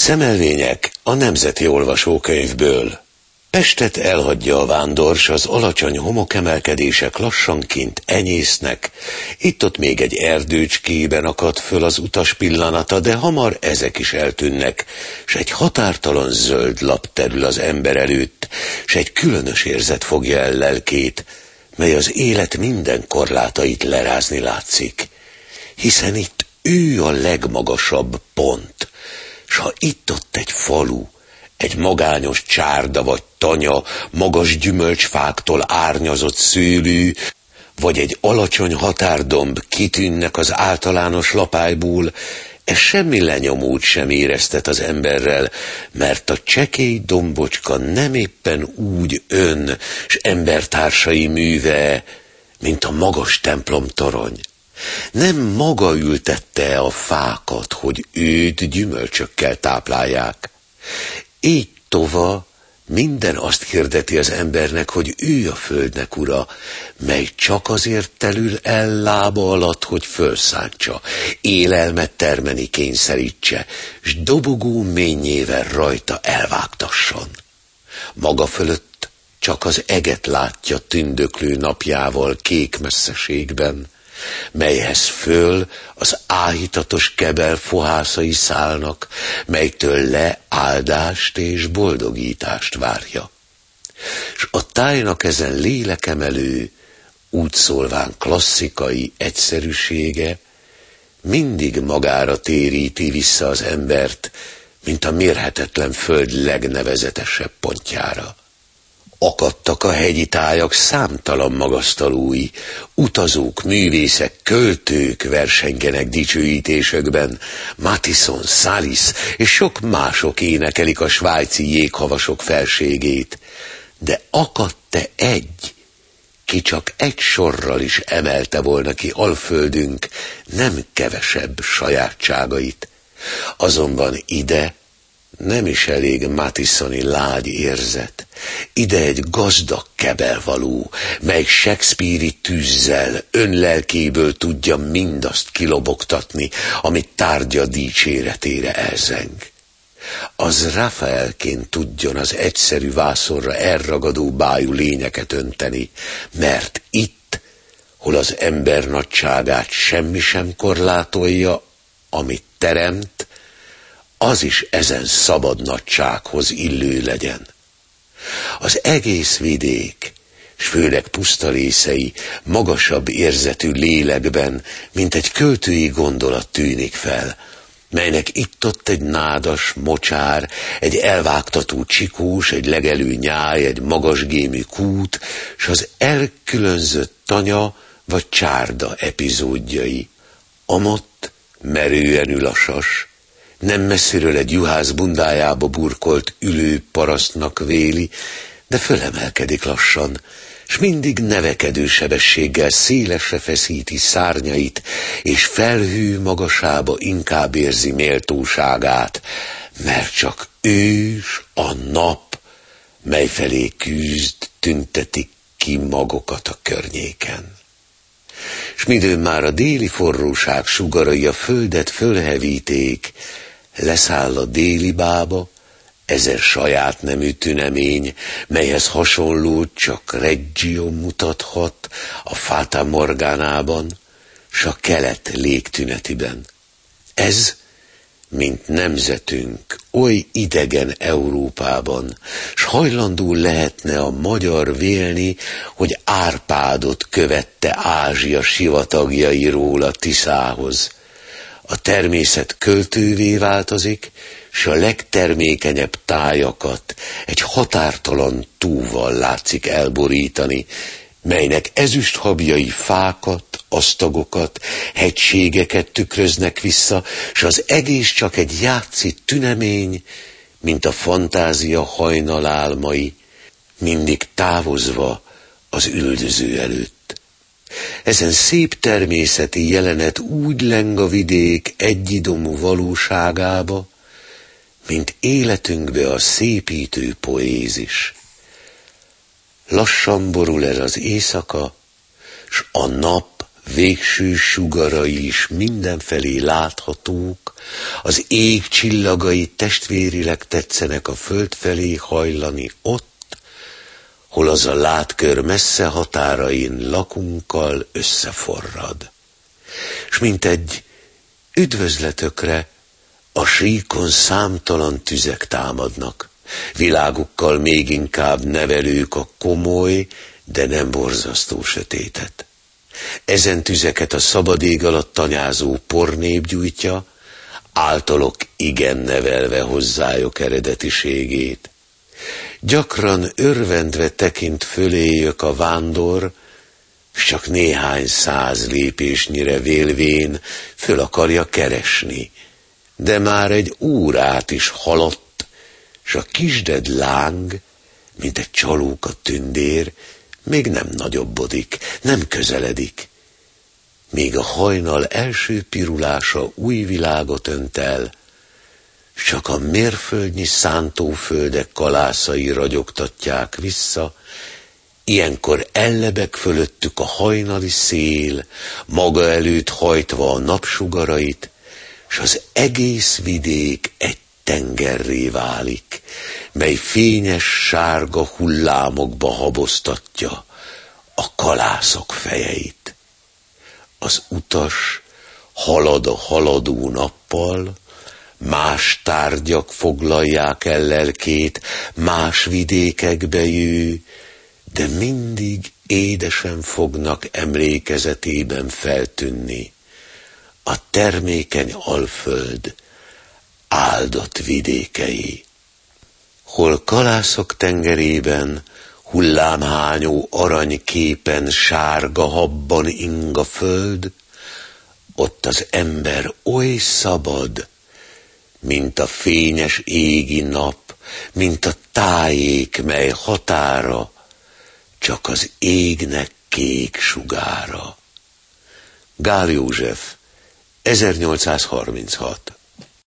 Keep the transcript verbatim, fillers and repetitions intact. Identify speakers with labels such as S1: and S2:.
S1: Szemelvények a Nemzeti Olvasókönyvből. Pestet elhagyja a vándor, s az alacsony homokemelkedések lassanként enyésznek. Itt-ott még egy erdőcskében akad föl az utas pillanata, de hamar ezek is eltűnnek, s egy határtalan zöld lap terül az ember előtt, s egy különös érzet fogja el lelkét, mely az élet minden korlátait lerázni látszik. Hiszen itt ő a legmagasabb pont, s ha itt-ott egy falu, egy magányos csárda vagy tanya, magas gyümölcsfáktól árnyazott szőlő, vagy egy alacsony határdomb kitűnnek az általános lapályból, ez semmi lenyomót sem éreztet az emberrel, mert a csekély dombocska nem éppen úgy ön s embertársai műve, mint a magas templomtorony. Nem maga ültette a fákat, hogy őt gyümölcsökkel táplálják. Így tova minden azt hirdeti az embernek, hogy ő a földnek ura, mely csak azért telül el lába alatt, hogy fölszántsa, élelmet termeni kényszerítse, s dobogó mélyével rajta elvágtasson. Maga fölött csak az eget látja tündöklő napjával kék messzeségben, melyhez föl az áhítatos kebel fohászai szállnak, melytől le áldást és boldogítást várja. S a tájnak ezen lélekemelő, úgy szólván klasszikai egyszerűsége mindig magára téríti vissza az embert, mint a mérhetetlen föld legnevezetesebb pontjára. Akadtak a hegyi tájak számtalan magasztalói, utazók, művészek, költők versengenek dicsőítésekben, Mattisson, Salis és sok mások énekelik a svájci jéghavasok felségét, de akadt-e egy, ki csak egy sorral is emelte volna ki Alföldünk nem kevesebb sajátságait. Azonban ide nem is elég Mattissoni lágy érzet, ide egy gazdag kebelvaló, mely Shakespeare-i tűzzel, önlelkéből tudja mindazt kilobogtatni, amit tárgya dicséretére elzeng. Az Rafaelként tudjon az egyszerű vászonra elragadó bájú lényeket önteni, mert itt, hol az ember nagyságát semmi sem korlátolja, amit teremt, az is ezen szabad nagysághoz illő legyen. Az egész vidék, s főleg puszta részei magasabb érzetű lélekben, mint egy költői gondolat tűnik fel, melynek itt-ott egy nádas, mocsár, egy elvágtató csikós, egy legelő nyáj, egy magasgémű kút, s az elkülönzött tanya vagy csárda epizódjai. Amott merően ül a sas, nem messziről egy juhász bundájába burkolt ülő parasztnak véli, de fölemelkedik lassan, s mindig nevekedő sebességgel szélesre feszíti szárnyait, és felhő magasába inkább érzi méltóságát, mert csak ő s a nap, mely felé küzd, tüntetik ki magokat a környéken. S midőn már a déli forróság sugarai a földet fölhevíték, leszáll a déli bába, ezer saját nemű tünemény, melyhez hasonló csak Reggio mutathat a Fata Morganában, s a kelet légtünetiben. Ez, mint nemzetünk, oly idegen Európában, s hajlandó lehetne a magyar vélni, hogy Árpádot követte Ázsia sivatagjairól a Tiszához. A természet költővé változik, s a legtermékenyebb tájakat egy határtalan túval látszik elborítani, melynek ezüsthabjai fákat, asztagokat, hegységeket tükröznek vissza, s az egész csak egy játszi tünemény, mint a fantázia hajnalálmai, mindig távozva az üldöző előtt. Ezen szép természeti jelenet úgy leng a vidék egyidomú valóságába, mint életünkbe a szépítő poézis. Lassan borul el az éjszaka, s a nap végső sugarai is mindenfelé láthatók, az ég csillagai testvérileg tetszenek a föld felé hajlani ott, hol az a látkör messze határain lakunkkal összeforrad. S mint egy üdvözletökre a síkon számtalan tüzek támadnak, világukkal még inkább nevelők a komoly, de nem borzasztó sötétet. Ezen tüzeket a szabad ég alatt tanyázó pornép gyújtja, általuk igen nevelve hozzájuk eredetiségét. Gyakran örvendve tekint föléjük a vándor, s csak néhány száz lépésnyire vélvén föl akarja keresni, de már egy órát is haladt, s a kisded láng, mint egy csalóka tündér, még nem nagyobbodik, nem közeledik, míg a hajnal első pirulása új világot önt el, csak a mérföldnyi szántóföldek kalászai ragyogtatják vissza, ilyenkor ellebek fölöttük a hajnali szél, maga előtt hajtva a napsugarait, s az egész vidék egy tengerré válik, mely fényes sárga hullámokba haboztatja a kalászok fejeit. Az utas halad a haladó nappal, más tárgyak foglalják el lelkét, más vidékekbe jő, de mindig édesen fognak emlékezetében feltűnni a termékeny alföld áldott vidékei. Hol kalászok tengerében, hullámhányó aranyképen sárga habban ing a föld, ott az ember oly szabad, mint a fényes égi nap, mint a tájék, mely határa csak az égnek kék sugára. Gál József, ezernyolcszázharminchat.